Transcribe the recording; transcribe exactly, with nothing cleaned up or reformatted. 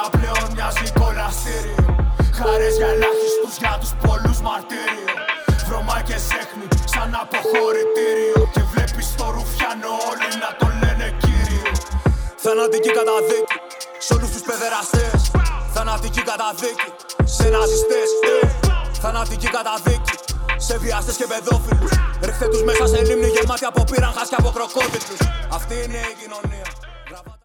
τώρα πλέον μοιάζει κολαστήριο. Χαρές για ελάχιστους, για τους πολλούς μαρτύριο. Βρωμάκες έχνη σαν αποχωρητήριο. Και βλέπεις το ρουφιάνο όλοι να τον λένε κύριο. Θανατική καταδίκη σ' όλους τους παιδεραστές. Θανατική καταδίκη σε ναζιστές. Θανατική καταδίκη σε βιαστές και παιδόφιλους. Ρίχτε τους μέσα σε λίμνη γεμάτη από πύραγχας και από κροκόδιλους. Αυτή είναι η κοινωνία.